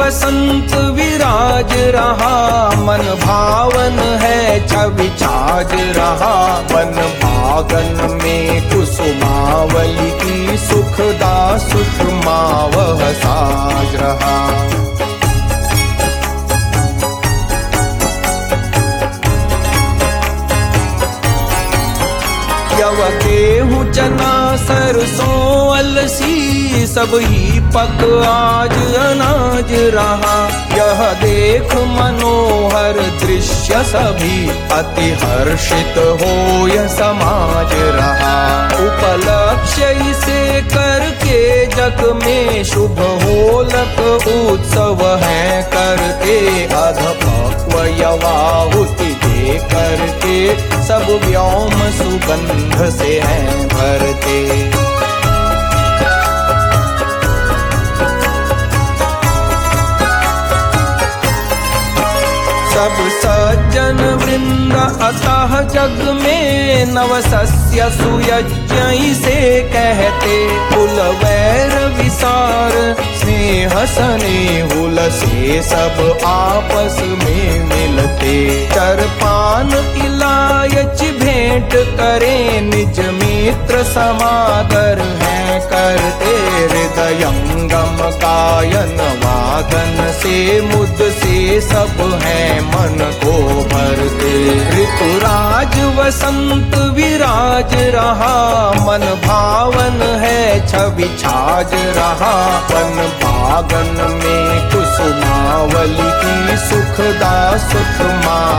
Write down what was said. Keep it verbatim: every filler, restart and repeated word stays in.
वसंत विराज रहा, मन भावन है छवि छाज रहा। वन बागन में कुसुमावली की सुखदा सुषमा वह साज रहा। यव गेहूं चना सरसों अलसी, सब ही पक आज अनाज रहा। यह देख मनोहर दृश्य सभी अति हर्षित हो यह समाज रहा। उपलक्ष्य इसे करके जग में शुभ होलक उत्सव है करते। अधपक्व यवाहुति दे करके सब व्योम सुगंध से हैं भरते। सब सज्जन वृंद अतः जग में नव सस्य सुयज्ञ इसे कहते। कुल वैर विसार स्नेह स्नेहुल से सब आपस में मिलते। चरपान इलायच भेंट करे निज मित्र समादर है करते। हृदयंगम गायन वादन से मुद से सब है मन को भरते। ऋतुराज वसंत विराज रहा, मन भावन है छवि छाज रहा। वन बागन में कुसुमावली की सुखदा सुषमा